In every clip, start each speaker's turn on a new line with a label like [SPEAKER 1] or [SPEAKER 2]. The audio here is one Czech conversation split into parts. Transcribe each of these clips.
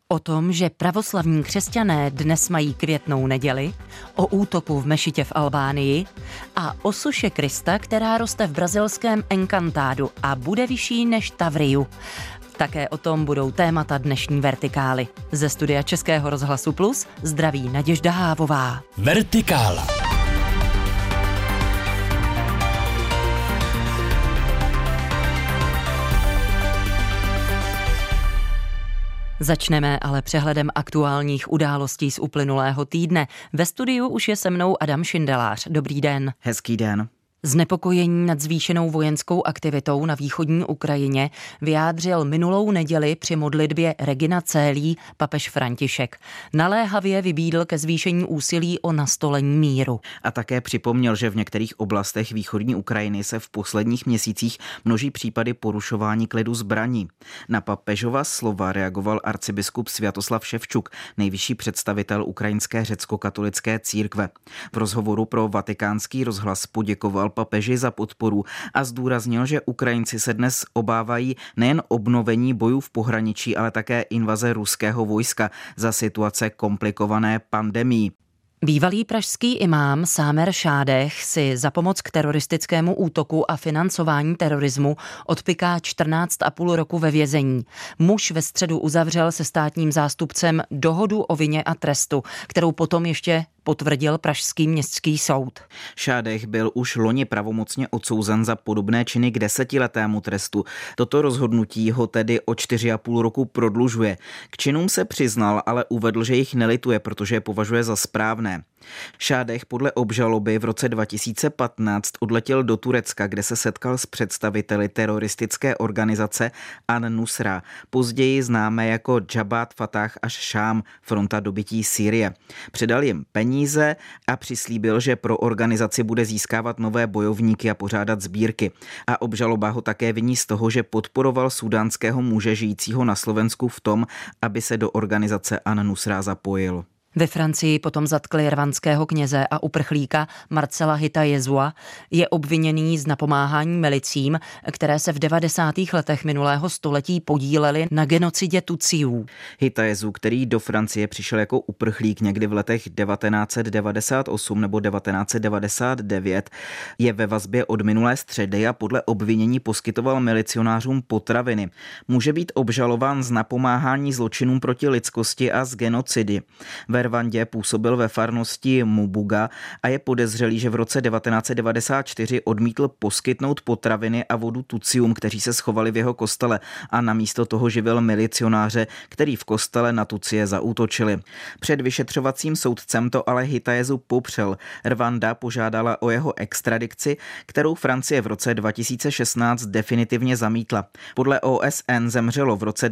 [SPEAKER 1] O tom, že pravoslavní křesťané dnes mají květnou neděli, o útoku v mešitě v Albánii a o soše Krista, která roste v brazilském Encantádu a bude vyšší než ta v Riu. Také o tom budou témata dnešní Vertikály. Ze studia Českého rozhlasu Plus zdraví Naděžda Hávová.
[SPEAKER 2] Vertikála.
[SPEAKER 1] Začneme ale přehledem aktuálních událostí z uplynulého týdne. Ve studiu už je se mnou Adam Šindelář. Dobrý den.
[SPEAKER 3] Hezký den.
[SPEAKER 1] Znepokojení nad zvýšenou vojenskou aktivitou na východní Ukrajině vyjádřil minulou neděli při modlitbě Regina Coeli papež František. Naléhavě vybídl ke zvýšení úsilí o nastolení míru.
[SPEAKER 3] A také připomněl, že v některých oblastech východní Ukrajiny se v posledních měsících množí případy porušování klidu zbraní. Na papežova slova reagoval arcibiskup Sviatoslav Ševčuk, nejvyšší představitel ukrajinské řecko-katolické církve. V rozhovoru pro Vatikánský rozhlas poděkoval papeži za podporu a zdůraznil, že Ukrajinci se dnes obávají nejen obnovení bojů v pohraničí, ale také invaze ruského vojska za situace komplikované pandemií.
[SPEAKER 1] Bývalý pražský imám Sámer Šádech si za pomoc k teroristickému útoku a financování terorismu odpiká 14,5 roku ve vězení. Muž ve středu uzavřel se státním zástupcem dohodu o vině a trestu, kterou potom ještě potvrdil pražský městský soud.
[SPEAKER 3] Šádech byl už loni pravomocně odsouzen za podobné činy k 10letému trestu. Toto rozhodnutí ho tedy o 4,5 roku prodlužuje. K činům se přiznal, ale uvedl, že jich nelituje, protože je považuje za správné. Šádech podle obžaloby v roce 2015 odletěl do Turecka, kde se setkal s představiteli teroristické organizace An-Nusra, později známé jako Jabhat Fatah Ash-Sham, fronta dobytí Sýrie. Předal jim peníze a přislíbil, že pro organizaci bude získávat nové bojovníky a pořádat sbírky. A obžaloba ho také viní z toho, že podporoval sudánského muže žijícího na Slovensku v tom, aby se do organizace An-Nusra zapojil.
[SPEAKER 1] Ve Francii potom zatkli rwandského kněze a uprchlíka Marcela Hitayezua. Je obviněný z napomáhání milicím, které se v 90. letech minulého století podílely na genocidě Tutsiů.
[SPEAKER 3] Hitayezu, který do Francie přišel jako uprchlík někdy v letech 1998 nebo 1999, je ve vazbě od minulé středy a podle obvinění poskytoval milicionářům potraviny. Může být obžalován z napomáhání zločinům proti lidskosti a z genocidy. Ve Rwandě působil ve farnosti Mubuga a je podezřelý, že v roce 1994 odmítl poskytnout potraviny a vodu Tutsiům, kteří se schovali v jeho kostele, a namísto toho živil milicionáře, který v kostele na Tutsie zaútočili. Před vyšetřovacím soudcem to ale Hitayezu popřel. Rwanda požádala o jeho extradikci, kterou Francie v roce 2016 definitivně zamítla. Podle OSN zemřelo v roce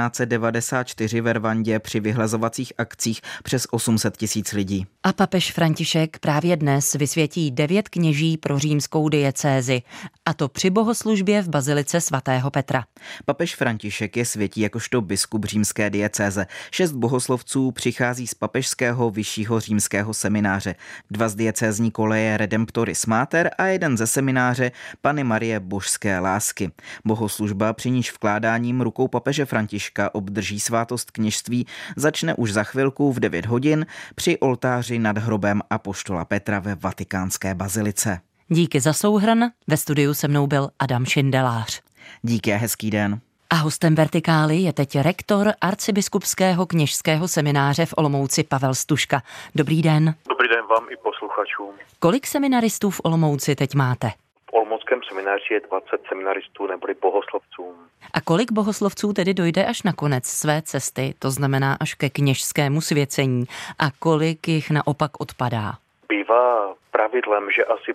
[SPEAKER 3] 1994 ve Rwandě při vyhlazovacích akcích přes 800 000 lidí.
[SPEAKER 1] A papež František právě dnes vysvětí 9 kněží pro římskou diecézi, a to při bohoslužbě v bazilice svatého Petra.
[SPEAKER 3] Papež František je světí jakožto biskup římské diecéze. 6 bohoslovců přichází z papežského vyššího římského semináře. 2 z diecézní koleje Redemptoris Mater a 1 ze semináře Panny Marie Božské lásky. Bohoslužba, při níž vkládáním rukou papeže Františka obdrží svátost kněžství, začne už za chvilku v 9 hodin při oltáři nad hrobem apoštola Petra ve Vatikánské bazilice.
[SPEAKER 1] Díky za souhrn, ve studiu se mnou byl Adam Šindelář.
[SPEAKER 3] Díky a hezký den.
[SPEAKER 1] A hostem Vertikály je teď rektor arcibiskupského kněžského semináře v Olomouci Pavel Stužka. Dobrý den.
[SPEAKER 4] Dobrý den vám i posluchačům.
[SPEAKER 1] Kolik seminaristů v Olomouci teď máte?
[SPEAKER 4] V olomouckém semináři je 20 seminaristů neboli bohoslovců.
[SPEAKER 1] A kolik bohoslovců tedy dojde až na konec své cesty, to znamená až ke kněžskému svěcení, a kolik jich naopak odpadá?
[SPEAKER 4] Bývá pravidlem, že asi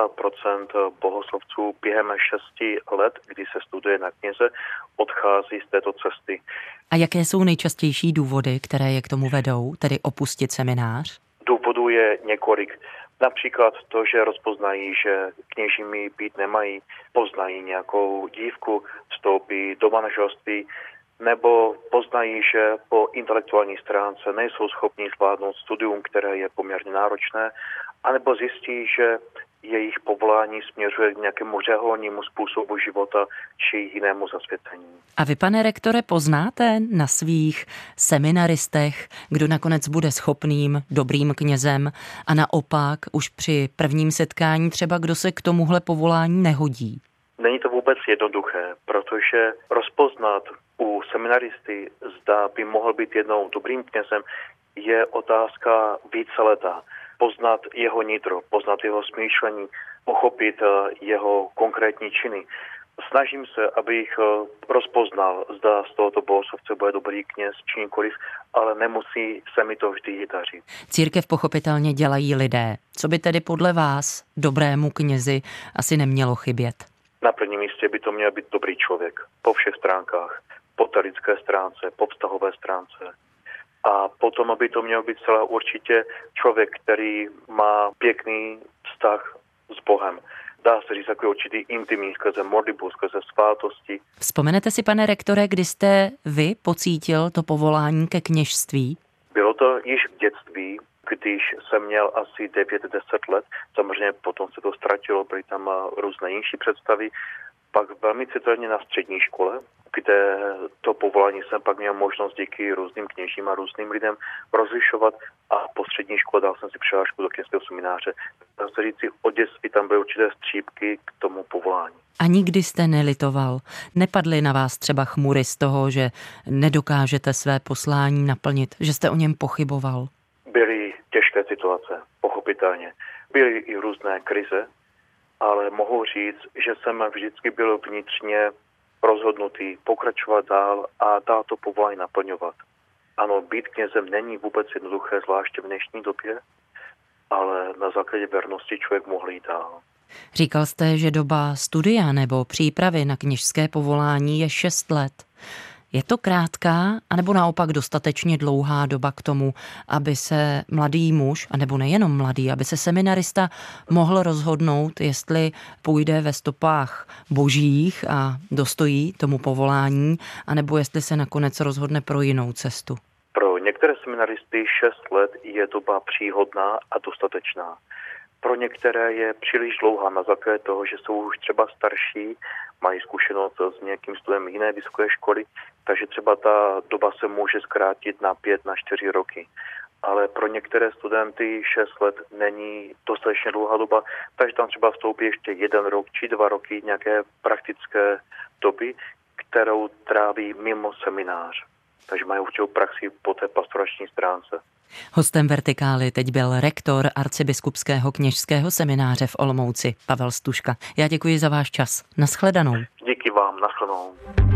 [SPEAKER 4] 50% bohoslovců během 6 let, kdy se studuje na kněze, odchází z této cesty.
[SPEAKER 1] A jaké jsou nejčastější důvody, které je k tomu vedou, tedy opustit seminář?
[SPEAKER 4] Důvodů je několik. Například to, že rozpoznají, že kněžími být nemají, poznají nějakou dívku, vstoupí do manželství, nebo poznají, že po intelektuální stránce nejsou schopni zvládnout studium, které je poměrně náročné, anebo zjistí, že jejich povolání směřuje k nějakému řeholnímu způsobu života či jinému zasvěcení.
[SPEAKER 1] A vy, pane rektore, poznáte na svých seminaristech, kdo nakonec bude schopným, dobrým knězem a naopak už při prvním setkání třeba kdo se k tomuhle povolání nehodí?
[SPEAKER 4] Není to vůbec jednoduché, protože rozpoznat u seminaristy, zda by mohl být jednou dobrým knězem, je otázka víceletá. Poznat jeho nitro, poznat jeho smýšlení, pochopit jeho konkrétní činy. Snažím se, abych rozpoznal, zda z tohoto bohoslovce bude dobrý kněz či nikoliv, ale nemusí se mi to vždy dařit.
[SPEAKER 1] Církev pochopitelně dělají lidé. Co by tedy podle vás dobrému knězi asi nemělo chybět?
[SPEAKER 4] Na prvním místě by to měl být dobrý člověk po všech stránkách, po té lidské stránce, po vztahové stránce. A potom, aby to měl být celá určitě člověk, který má pěkný vztah s Bohem. Dá se říct takový určitý intimní skrze modlitbu, skrze svátosti.
[SPEAKER 1] Vzpomenete si, pane rektore, kdy jste vy pocítil to povolání ke kněžství?
[SPEAKER 4] Bylo to již v dětství, když jsem měl asi 9-10 let. Samozřejmě potom se to ztratilo, byly tam různé jinší představy. Pak velmi citelně na střední škole, kde to povolání jsem pak měl možnost díky různým kněžím a různým lidem rozlišovat a po střední škole dal jsem si přihlášku do kněžského semináře. Dá se říct, od dětství tam byly určité střípky k tomu povolání.
[SPEAKER 1] A nikdy jste nelitoval? Nepadly na vás třeba chmury z toho, že nedokážete své poslání naplnit, že jste o něm pochyboval?
[SPEAKER 4] Byly těžké situace, pochopitelně. Byly i různé krize, ale mohu říct, že jsem vždycky byl vnitřně rozhodnutý pokračovat dál a dál to povolání naplňovat. Ano, být knězem není vůbec jednoduché, zvláště v dnešní době, ale na základě věrnosti člověk mohl jít dál.
[SPEAKER 1] Říkal jste, že doba studia nebo přípravy na kněžské povolání je 6 let. Je to krátká, anebo naopak dostatečně dlouhá doba k tomu, aby se mladý muž, anebo nejenom mladý, aby se seminarista mohl rozhodnout, jestli půjde ve stopách božích a dostojí tomu povolání, anebo jestli se nakonec rozhodne pro jinou cestu?
[SPEAKER 4] Pro některé seminaristy 6 let je doba příhodná a dostatečná. Pro některé je příliš dlouhá na základě toho, že jsou už třeba starší, mají zkušenost s nějakým studiem jiné vysoké školy, takže třeba ta doba se může zkrátit na 5, na 4 roky. Ale pro některé studenty 6 let není dostatečně dlouhá doba, takže tam třeba vstoupí ještě 1 rok či 2 roky nějaké praktické doby, kterou tráví mimo seminář. Takže mají určitou praxi po té pastorační stránce.
[SPEAKER 1] Hostem Vertikály teď byl rektor arcibiskupského kněžského semináře v Olomouci, Pavel Stužka. Já děkuji za váš čas. Naschledanou.
[SPEAKER 4] Díky vám, naschledanou.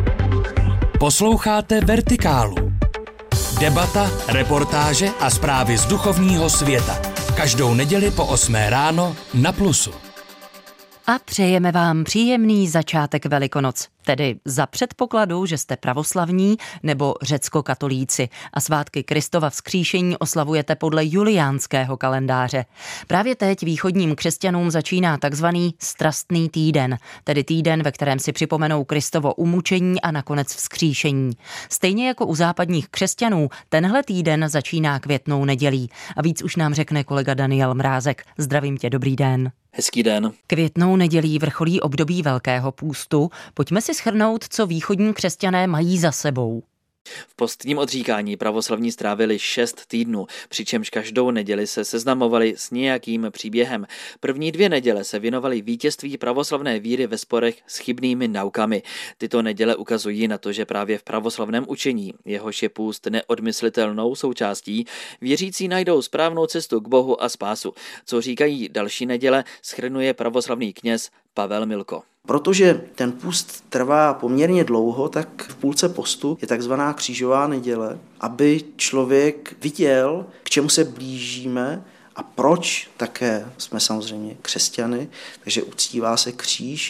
[SPEAKER 2] Posloucháte Vertikálu. Debata, reportáže a zprávy z duchovního světa. Každou neděli po 8 ráno na Plusu.
[SPEAKER 1] A přejeme vám příjemný začátek Velikonoc, tedy za předpokladu, že jste pravoslavní nebo řeckokatolíci a svátky Kristova vzkříšení oslavujete podle juliánského kalendáře. Právě teď východním křesťanům začíná takzvaný strastný týden, tedy týden, ve kterém si připomenou Kristovo umučení a nakonec vzkříšení. Stejně jako u západních křesťanů, tenhle týden začíná Květnou nedělí. A víc už nám řekne kolega Daniel Mrázek. Zdravím tě, dobrý den.
[SPEAKER 5] Hezký den.
[SPEAKER 1] Květnou nedělí vrcholí období Velkého půstu. Pojďme si shrnout, co východní křesťané mají za sebou.
[SPEAKER 5] V postním odříkání pravoslavní strávili 6 týdnů, přičemž každou neděli se seznamovali s nějakým příběhem. První 2 neděle se věnovali vítězství pravoslavné víry ve sporech s chybnými naukami. Tyto neděle ukazují na to, že právě v pravoslavném učení, jehož je půst neodmyslitelnou součástí, věřící najdou správnou cestu k Bohu a spásu. Co říkají další neděle, shrnuje pravoslavný kněz Pavel Milko.
[SPEAKER 6] Protože ten půst trvá poměrně dlouho, tak v půlce postu je takzvaná křížová neděle, aby člověk viděl, k čemu se blížíme a proč také jsme samozřejmě křesťany, takže uctívá se kříž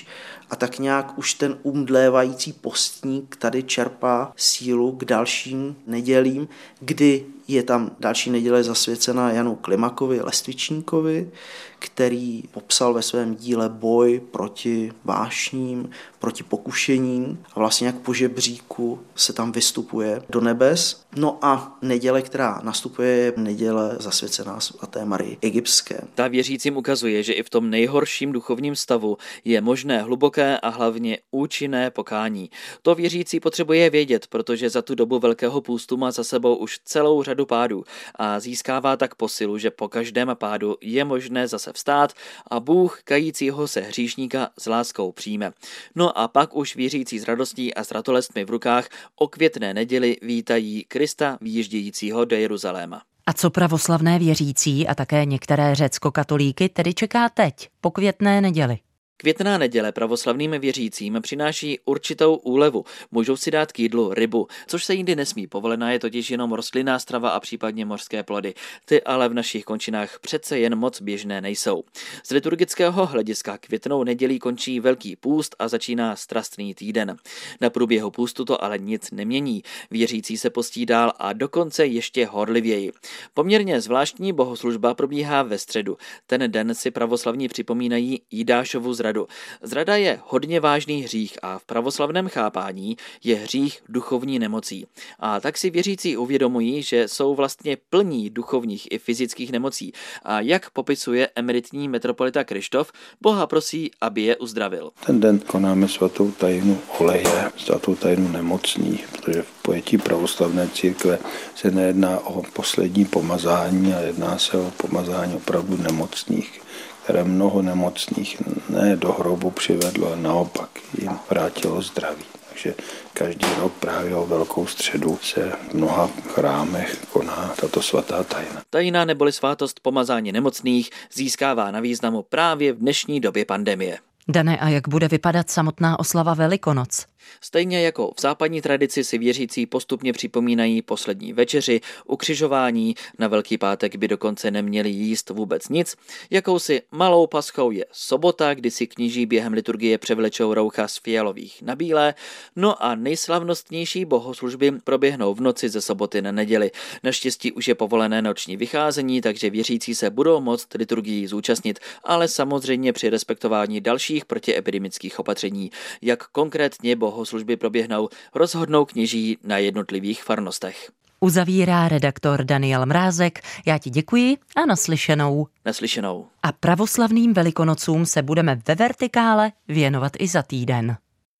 [SPEAKER 6] a tak nějak už ten umdlévající postník tady čerpá sílu k dalším nedělím, kdy je tam další neděle zasvěcená Janu Klimakovi, Lestvičníkovi, který popsal ve svém díle boj proti vášním, proti pokušením a vlastně jak po žebříku se tam vystupuje do nebes. No a neděle, která nastupuje, je neděle zasvěcená svaté Marii Egyptské.
[SPEAKER 5] Ta věřícím ukazuje, že i v tom nejhorším duchovním stavu je možné hluboké a hlavně účinné pokání. To věřící potřebuje vědět, protože za tu dobu Velkého půstu má za sebou už celou řadu pádů a získává tak posilu, že po každém pádu je možné zase vstát a Bůh kajícího se hříšníka s láskou přijme. No a pak už věřící s radostí a s ratolestmi v rukách o květné neděli vítají Krista výjíždějícího do Jeruzaléma.
[SPEAKER 1] A co pravoslavné věřící a také některé řeckokatolíky tedy čeká teď, po květné neděli?
[SPEAKER 5] Květná neděle pravoslavným věřícím přináší určitou úlevu. Můžou si dát k jídlu rybu, což se jindy nesmí. Povolená je totiž jenom rostlinná strava a případně mořské plody. Ty ale v našich končinách přece jen moc běžné nejsou. Z liturgického hlediska květnou nedělí končí Velký půst a začíná strastný týden. Na průběhu půstu to ale nic nemění. Věřící se postí dál a dokonce ještě horlivěji. Poměrně zvláštní bohoslužba probíhá ve středu. Ten den si pravoslavní připomínají Jidášovu zradu. Zrada je hodně vážný hřích a v pravoslavném chápání je hřích duchovní nemocí. A tak si věřící uvědomují, že jsou vlastně plní duchovních i fyzických nemocí. A jak popisuje emeritní metropolita Kryštof, Boha prosí, aby je uzdravil.
[SPEAKER 7] Ten den konáme svatou tajnu oleje, svatou tajnu nemocných, protože v pojetí pravoslavné církve se nejedná o poslední pomazání, ale jedná se o pomazání opravdu nemocných, které mnoho nemocných ne do hrobu přivedlo, ale naopak jim vrátilo zdraví. Takže každý rok právě o Velkou středu se v mnoha chrámech koná tato svatá tajna.
[SPEAKER 5] Tajna neboli svátost pomazání nemocných získává na významu právě v dnešní době pandemie.
[SPEAKER 1] Dane, a jak bude vypadat samotná oslava Velikonoc?
[SPEAKER 5] Stejně jako v západní tradici si věřící postupně připomínají poslední večeři, ukřižování, na Velký pátek by dokonce neměli jíst vůbec nic. Jakousi malou paschou je sobota, kdy si kněží během liturgie převlečou roucha z fialových na bílé, no a nejslavnostnější bohoslužby proběhnou v noci ze soboty na neděli. Naštěstí už je povolené noční vycházení, takže věřící se budou moct liturgii zúčastnit, ale samozřejmě při respektování dalších protiepidemických opatření. Jak konkrétně bohoslužby proběhnou, rozhodnou kněží na jednotlivých farnostech.
[SPEAKER 1] Uzavírá redaktor Daniel Mrázek. Já ti děkuji a naslyšenou.
[SPEAKER 5] Naslyšenou.
[SPEAKER 1] A pravoslavným Velikonocům se budeme ve Vertikále věnovat i za týden.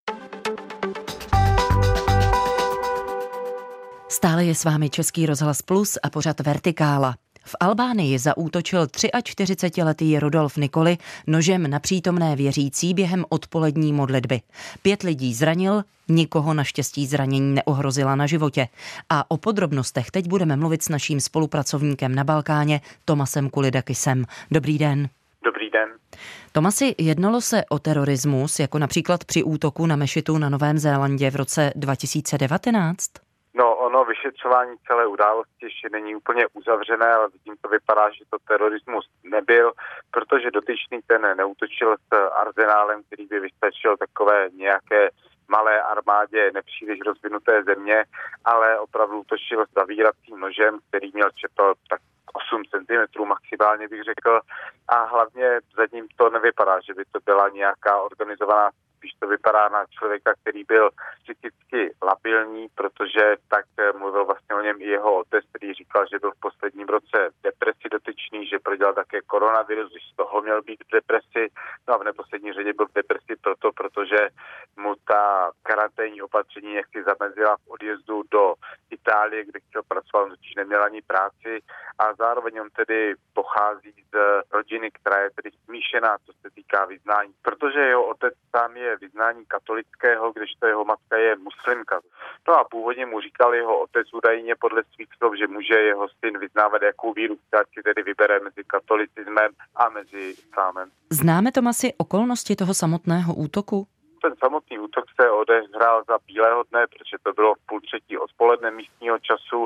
[SPEAKER 1] Stále je s vámi Český rozhlas Plus a pořad Vertikála. V Albánii zaútočil 43letý Rudolf Nikoli nožem na přítomné věřící během odpolední modlitby. 5 lidí zranil, nikoho naštěstí zranění neohrozila na životě. A o podrobnostech teď budeme mluvit s naším spolupracovníkem na Balkáně Tomasem Kulidakisem. Dobrý den.
[SPEAKER 8] Dobrý den.
[SPEAKER 1] Tomasi, jednalo se o terorismus, jako například při útoku na mešitu na Novém Zélandě v roce 2019?
[SPEAKER 8] No, ono vyšetřování celé události ještě není úplně uzavřené, ale vidím, to vypadá, že to terorismus nebyl, protože dotyčný ten neútočil s arzenálem, který by vystačil takové nějaké malé armádě nepříliš rozvinuté země, ale opravdu útočil s zavíracím nožem, který měl čepel tak 8 cm maximálně bych řekl, a hlavně za ním to nevypadá, že by to byla nějaká organizovaná, když to vypadá na člověka, který byl psychicky labilní, protože tak mluvil vlastně o něm i jeho otec, který říkal, že byl v posledním roce v depresi dotyčný, že prodělal také koronavirus, když z toho měl být v depresi, no a v neposlední řadě byl v depresi protože mu ta karanténní opatření jaksi zamezila v odjezdu do Itálie, kde chtěl pracovat, on totiž neměl ani práci a zároveň on tedy pochází z rodiny, která je tedy smíšená, co se týká vyznání, protože jeho otec sám je vyznání katolického, kdežto jeho matka je muslimka. No a původně mu říkal jeho otec údajně podle svých slov, že může jeho syn vyznávat jakou víru, která si tedy vybere mezi katolicismem a mezi islámem.
[SPEAKER 1] Známe, Tomasi, okolnosti toho samotného útoku?
[SPEAKER 8] Ten samotný útok se odehrál za bílého dne, protože to bylo v 2:30 odpoledne místního času.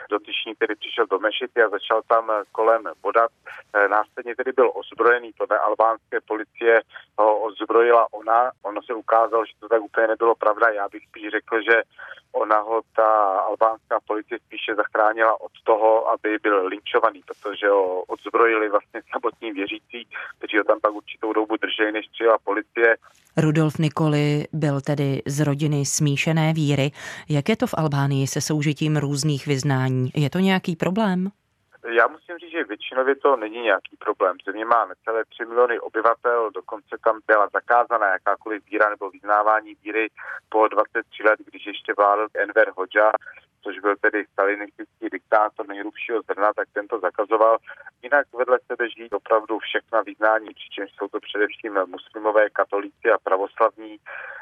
[SPEAKER 8] dotyčný tedy přišel do mešity a začal tam kolem bodat. Následně tedy byl ozbrojený, podle albánské policie ho ozbrojila ona. Ono se ukázalo, že to tak úplně nebylo pravda. Já bych spíš řekl, že ona ho ta albánská policie spíše zachránila od toho, aby byl linčovaný, protože ho odzbrojili vlastně samotní věřící, kteří ho tam pak určitou dobu drželi, než přijela policie.
[SPEAKER 1] Rudolf Nikoli byl tedy z rodiny smíšené víry. Jak je to v Albánii se soužitím různých vyznání? Je to nějaký problém?
[SPEAKER 8] Já musím říct, že většinově to není nějaký problém. Země má necelé 3 miliony obyvatel, dokonce tam byla zakázaná jakákoliv víra nebo vyznávání víry po 23 let, když ještě vládl Enver Hoxha, což byl tedy stalinistický diktátor nejhrubšího zrna, tak ten to zakazoval. Jinak vedle sebe žijí opravdu všechna vyznání, přičemž jsou to především muslimové, katolíci a pravoslavní.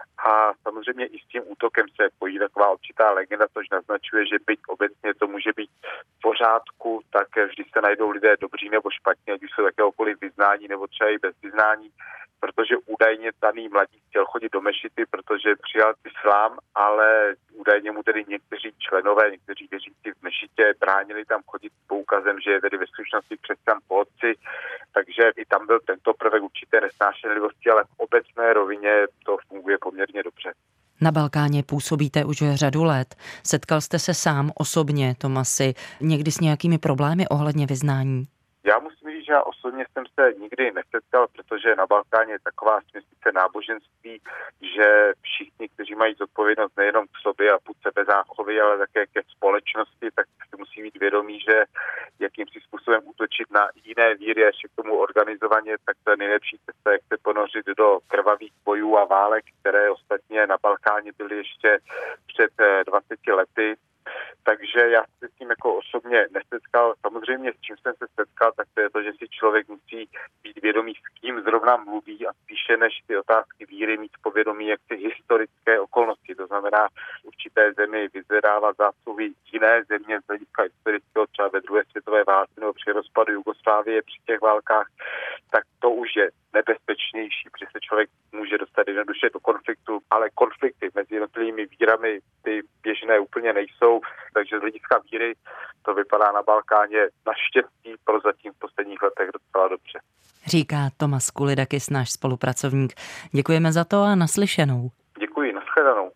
[SPEAKER 8] A samozřejmě i s tím útokem se pojí taková určitá legenda, což naznačuje, že byť obecně to může být v pořádku, tak vždy se najdou lidé dobří nebo špatní, ať už jsou jakéhokoliv vyznání nebo třeba i bez vyznání, protože údajně daný mladík chtěl chodit do mešity, protože přijal islám, ale údajně mu tedy někteří členové, někteří věřící v mešitě bránili tam chodit s poukazem, že je tedy ve skutečnosti křesťan po otci, takže i tam byl tento prvek určité nesnášenlivosti, ale v obecné rovině to funguje poměrně dobře.
[SPEAKER 1] Na Balkáně působíte už řadu let. Setkal jste se sám osobně, Tomasi, někdy s nějakými problémy ohledně vyznání?
[SPEAKER 8] Já musím říct, že já osobně jsem se nikdy nesetkal, protože na Balkáně je taková směsice náboženství, že všichni, kteří mají zodpovědnost nejenom k sobě a půd sebezáchovy, ale také ke společnosti, tak si musí mít vědomí, že jakýmsi způsobem útočit na jiné víry a ještě k tomu organizovaně, tak to je nejlepší cesta, jak se ponořit do krvavých bojů a válek, které ostatně na Balkáně byly ještě před 20 lety. Takže já se s tím jako osobně nesetkal. Samozřejmě s čím jsem se setkal, tak to je to, že si člověk musí být vědomý, s kým zrovna mluví a spíše než ty otázky víry mít povědomí jak ty historické okolnosti. To znamená určité zemi vyzvedávat zásluhy jiné země z hlediska historického, třeba ve druhé světové válce nebo při rozpadu Jugoslávie při těch válkách, tak to už je nebezpečnější, protože se člověk může dostat jednoduše do konfliktu, ale konflikty mezi jednotlivými vírami ty běžné úplně nejsou, takže z hlediska víry to vypadá na Balkáně naštěstí prozatím v posledních letech docela dobře.
[SPEAKER 1] Říká Tomas Kulidakis, náš spolupracovník. Děkujeme za to a naslyšenou.
[SPEAKER 8] Děkuji, nashledanou.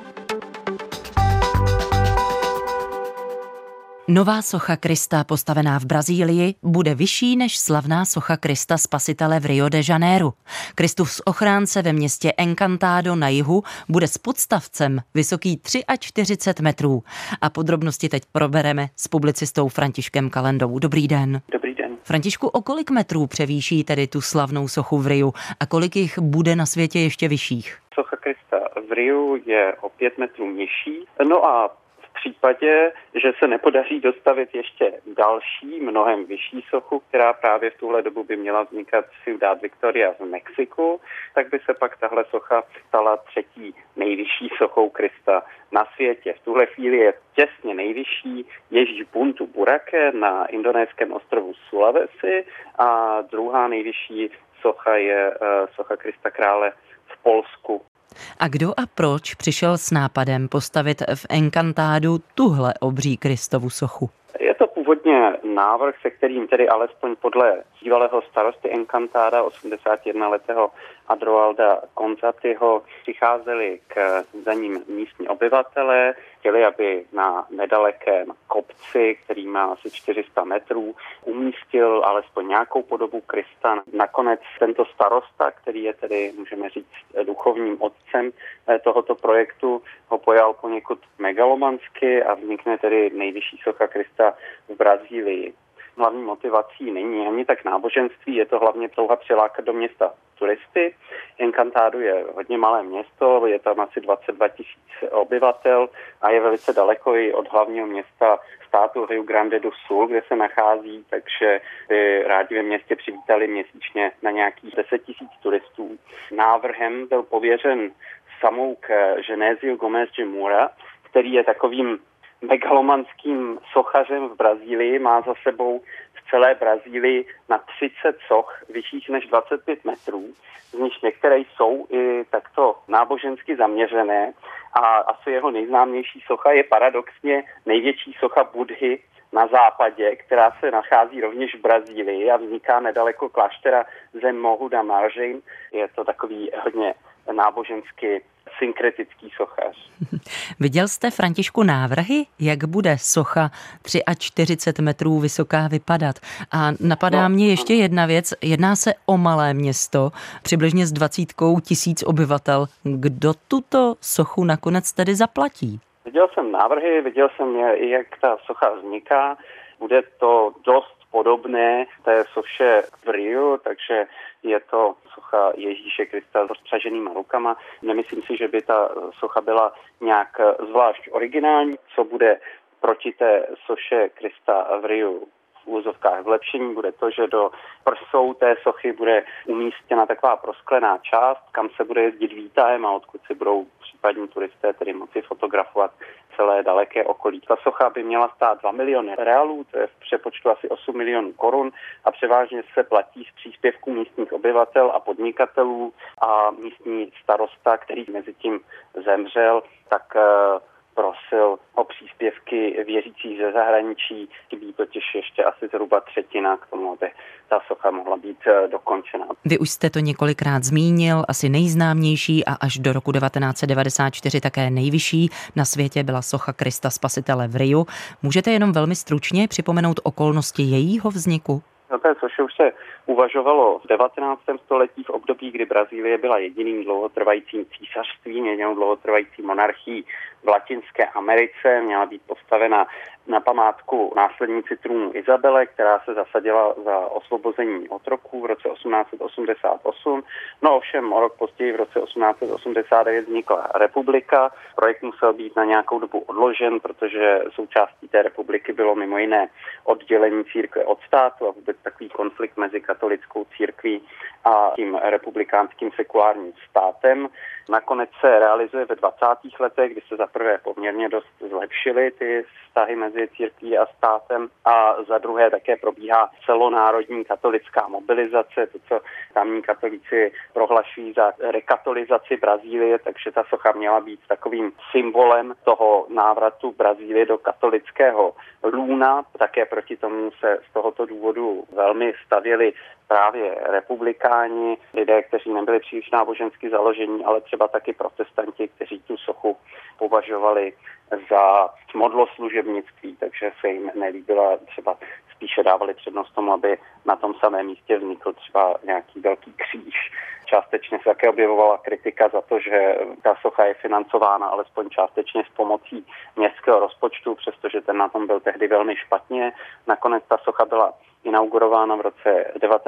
[SPEAKER 1] Nová socha Krista postavená v Brazílii bude vyšší než slavná socha Krista Spasitele v Rio de Janeiro. Kristus ochránce ve městě Encantado na jihu bude s podstavcem vysoký 43 metrů. A podrobnosti teď probereme s publicistou Františkem Kalendou. Dobrý den.
[SPEAKER 9] Dobrý den.
[SPEAKER 1] Františku, o kolik metrů převýší tedy tu slavnou sochu v Riu a kolik jich bude na světě ještě vyšších?
[SPEAKER 9] Socha Krista v Riu je o 5 metrů nižší. No a v případě, že se nepodaří dostavit ještě další, mnohem vyšší sochu, která právě v tuhle dobu by měla vznikat v Ciudad Victoria v Mexiku, tak by se pak tahle socha stala třetí nejvyšší sochou Krista na světě. V tuhle chvíli je těsně nejvyšší Ježíš Buntu Burake na indonéském ostrovu Sulawesi a druhá nejvyšší socha je socha Krista Krále v Polsku.
[SPEAKER 1] A kdo a proč přišel s nápadem postavit v Encantádu tuhle obří Kristovu sochu?
[SPEAKER 9] Je to původně návrh, se kterým tedy alespoň podle bývalého starosty Encantada 81letého Adroalda Gonzatyho přicházeli za ním místní obyvatelé, chtěli, aby na nedalekém kopci, který má asi 400 metrů, umístil alespoň nějakou podobu Krista. Nakonec tento starosta, který je tedy, můžeme říct, duchovním otcem tohoto projektu, ho pojal poněkud megalomansky a vznikne tedy nejvyšší socha Krista v Brazílii. Hlavní motivací není ani tak náboženství, je to hlavně touha přilákat do města turisty. Encantado je hodně malé město, je tam asi 22 000 obyvatel a je velice daleko i od hlavního města státu Rio Grande do Sul, kde se nachází, takže by rádi ve městě přivítali měsíčně na nějakých 10 000 turistů. Návrhem byl pověřen samouk Genésio Gomes de Moura, který je takovým megalomanským sochařem v Brazílii, má za sebou v celé Brazílii na 30 soch vyšších než 25 metrů, z nich některé jsou i takto nábožensky zaměřené a asi jeho nejznámější socha je paradoxně největší socha Buddhy na západě, která se nachází rovněž v Brazílii a vzniká nedaleko kláštera Zemmohu da Margem. Je to takový hodně nábožensky synkretický sochař.
[SPEAKER 1] Viděl jste, Františku, návrhy, jak bude socha 43 metrů vysoká vypadat? A napadá mě ještě jedna věc. Jedná se o malé město, přibližně s 20 000 obyvatel. Kdo tuto sochu nakonec tedy zaplatí?
[SPEAKER 9] Viděl jsem návrhy, viděl jsem, jak ta socha vzniká. Bude to dost podobné té soše v Riu, takže je to socha Ježíše Krista s rozpřaženýma rukama. Nemyslím si, že by ta socha byla nějak zvlášť originální. Co bude proti té soše Krista v Riu v úvozovkách vlepšení, bude to, že do prsou té sochy bude umístěna taková prosklená část, kam se bude jezdit výtahem a odkud si budou případní turisté tedy moci fotografovat celé daleké okolí. Ta socha by měla stát 2 miliony realů, to je v přepočtu asi 8 milionů korun a převážně se platí z příspěvků místních obyvatel a podnikatelů a místní starosta, který mezi tím zemřel, tak prosil o příspěvky věřících ze zahraničí, chybí totiž ještě asi zhruba 1/3 k tomu, aby ta socha mohla být dokončena.
[SPEAKER 1] Vy už jste to několikrát zmínil, asi nejznámější a až do roku 1994 také nejvyšší na světě byla socha Krista Spasitele v Riu. Můžete jenom velmi stručně připomenout okolnosti jejího vzniku?
[SPEAKER 9] No té soše už se uvažovalo v 19. století v období, kdy Brazílie byla jediným dlouhotrvajícím císařstvím, jedinou dlouhotrvající monarchií v Latinské Americe. Měla být postavena na památku následnici trůnu Izabele, která se zasadila za osvobození otroků v roce 1888. No ovšem o rok později v roce 1889 vznikla republika. Projekt musel být na nějakou dobu odložen, protože součástí té republiky bylo mimo jiné oddělení církve od státu a vůbec takový konflikt mezi katolickou církví a tím republikánským sekulárním státem. Nakonec se realizuje ve 20. letech, kdy se zaprvé poměrně dost zlepšily ty vztahy mezi církví a státem a za druhé také probíhá celonárodní katolická mobilizace, to, co tamní katolíci prohlašují za rekatolizaci Brazílie, takže ta socha měla být takovým symbolem toho návratu Brazílie do katolického lůna. Také proti tomu se z tohoto důvodu velmi stavěli právě republikáni, lidé, kteří nebyli příliš nábožensky založení, ale třeba taky protestanti, kteří tu sochu považovali za modloslužebnictví, takže se jim nelíbila, třeba spíše dávali přednost tomu, aby na tom samém místě vznikl třeba nějaký velký kříž. Částečně se také objevovala kritika za to, že ta socha je financována alespoň částečně s pomocí městského rozpočtu, přestože ten na tom byl tehdy velmi špatně. Nakonec ta socha byla inaugurována v roce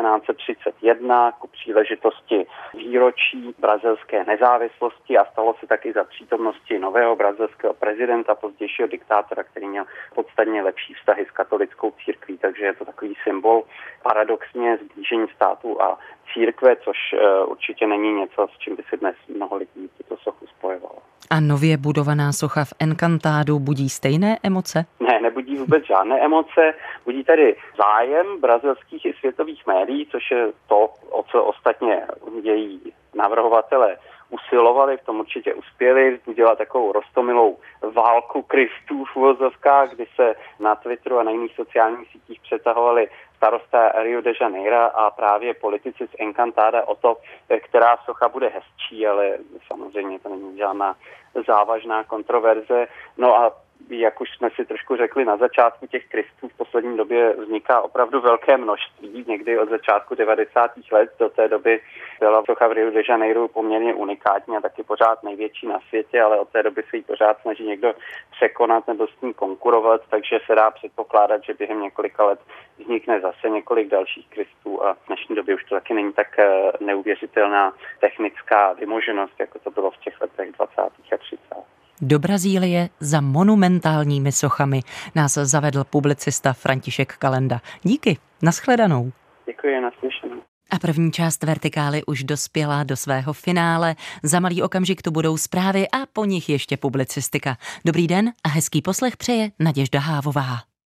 [SPEAKER 9] 1931 ku příležitosti výročí brazilské nezávislosti a stalo se taky za přítomnosti nového brazilského prezidenta, pozdějšího diktátora, který měl podstatně lepší vztahy s katolickou církví, takže je to takový symbol paradoxně sblížení státu a církve, což určitě není něco, s čím by si dnes mnoho lidí tuto sochu spojovalo.
[SPEAKER 1] A nově budovaná socha v Encantádu budí stejné emoce?
[SPEAKER 9] Ne, nebudí vůbec žádné emoce. Budí tady zájem brazilských i světových médií, což je to, o co ostatně její navrhovatelé usilovali, v tom určitě uspěli, vzbudila takovou roztomilou válku Kristů v uvozovkách, kdy se na Twitteru a na jiných sociálních sítích přetahovali starosta Rio de Janeiro a právě politici z Encantada o to, která socha bude hezčí, ale samozřejmě to není žádná závažná kontroverze. No a jak už jsme si trošku řekli na začátku, těch Kristů v poslední době vzniká opravdu velké množství. Někdy od začátku 90. let do té doby byla socha v Rio de Janeiro poměrně unikátní a taky pořád největší na světě, ale od té doby se jí pořád snaží někdo překonat nebo s ní konkurovat, takže se dá předpokládat, že během několika let vznikne zase několik dalších Kristů a v dnešní době už to taky není tak neuvěřitelná technická vymoženost, jako to bylo v těch letech 20. a 30.
[SPEAKER 1] Do Brazílie za monumentálními sochami nás zavedl publicista František Kalenda. Díky, nashledanou.
[SPEAKER 9] Děkuji, naslyšenou.
[SPEAKER 1] A první část Vertikály už dospěla do svého finále. Za malý okamžik tu budou zprávy a po nich ještě publicistika. Dobrý den a hezký poslech přeje Naděžda Hávová.